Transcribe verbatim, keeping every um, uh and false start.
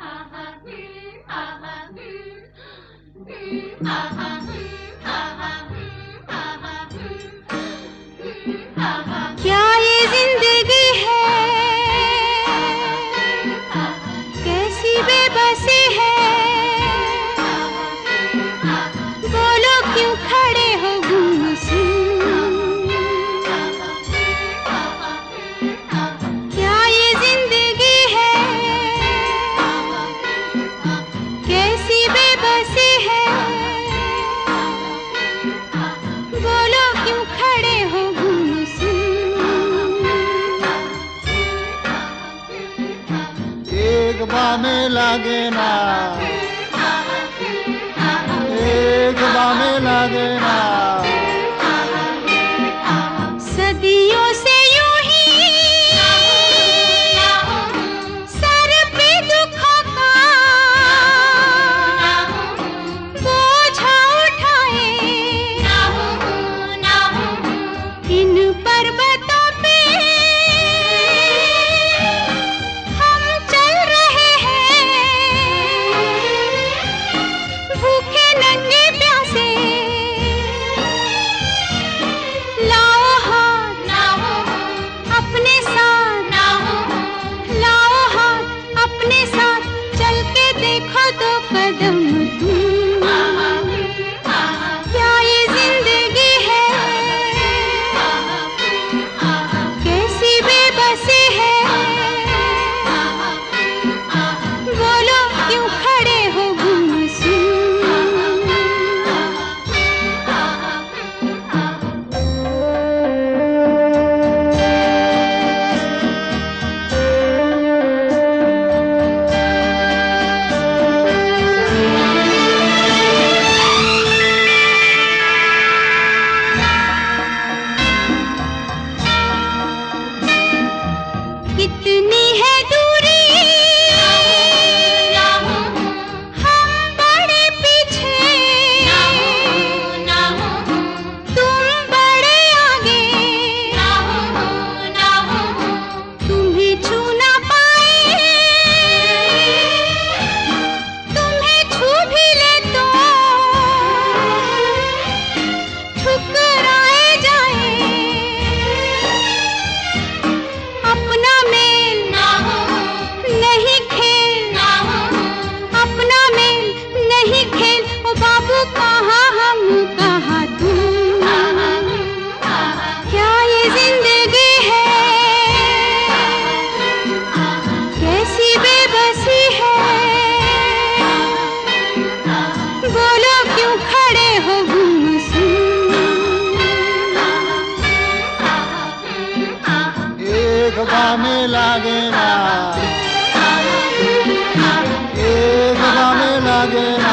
क्या ये जिंदगी है, कैसी बेबसी है, बोलो क्यों खड़े हो गुमसुम। क्या ये जिंदगी है, कैसी बेबसी है, बोलो क्यों खड़े हो एक बामे लागे ना, एक बामे लागे ना। सदियों से यूं ही सर पे दुखों का बोझा उठाए, इन पर्वतों पे भूखे नंगे प्यासे। लाओ हाथ अपने साथ, लाओ हाथ अपने साथ, चल के देखो दो कदम तुम। क्या ये जिंदगी है, कैसी बेबसी है, बोलो क्यों खड़े हो कितनी है दूरी, हम बड़े पीछे, तुम बड़े आगे, तुम्हें छू ना पाए, तुम्हें छू भी ले तो ठुकराए जाए। अपना मेल नहीं खेल, अपना मेल नहीं खेल, ओ बाबू कहाँ हम कहाँ तुम। क्या ये जिंदगी है, कैसी बेबसी है, बोलो क्यों खड़े हो गुमसुम। एक बामे लागे ना, एक बामे लागे ना।